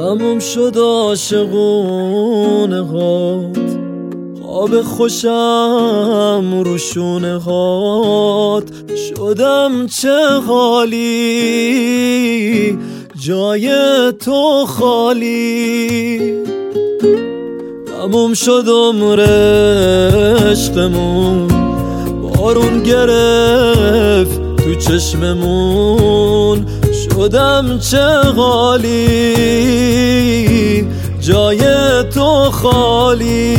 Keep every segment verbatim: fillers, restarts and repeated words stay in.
تموم شد عاشقونه هات، خواب خوشم رو شونه هات. شدم چه حالی جای تو خالی. تموم شد عمر عشقمون، بارون گرفت تو چشممون. شدم چه حالی جای تو خالی.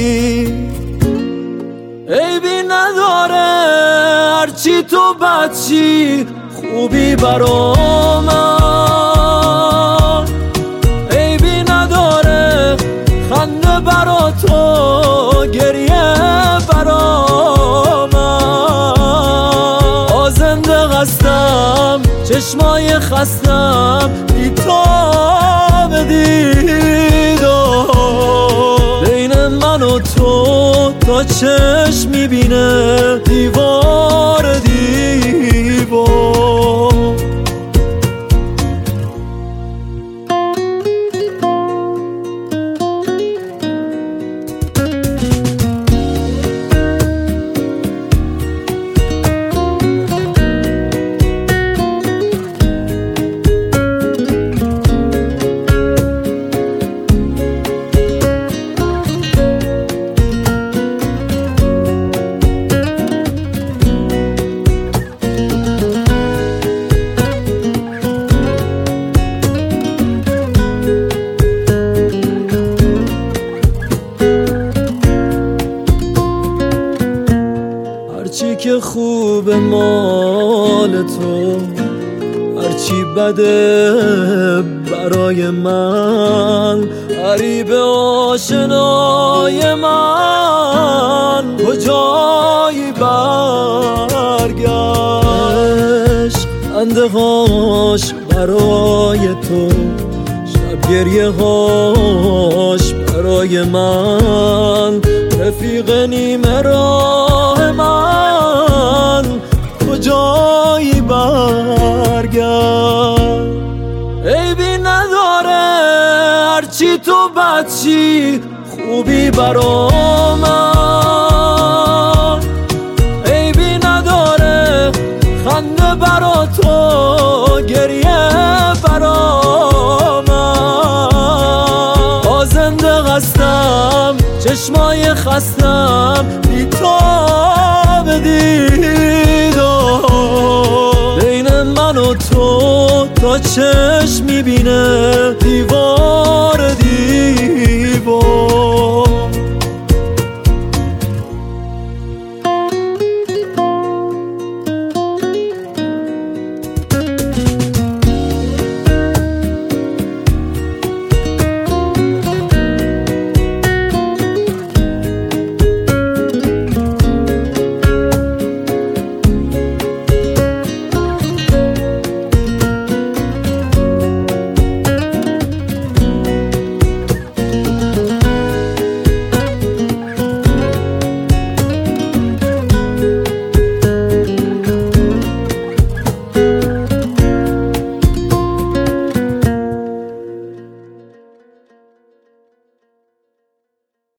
عیبی نداره هرچی تو بچی، خوبی برا من. عیبی نداره خنده برا تو، گریه برا من. آزنده قصدم چشمای خستم، بیتاب دیدار. بین من و تو تا چشم میبینه دیوار دیوار. هرچی که خوب مال تو، هرچی بده برای من. غریب آشنای من، کجایی برگشت. خنده هاش برای تو، شب گریه هاش برای من. رفیق نیمه راه من، کجایی برگرد. عیبی نداره هرچی تو بچی، خوبی برا من. عیبی نداره خنده برا تو، گریه برا من. آزنده قصدم چشمای خستم، بیتاب دیدار. بین من و تو تا چشم میبینه دیوار.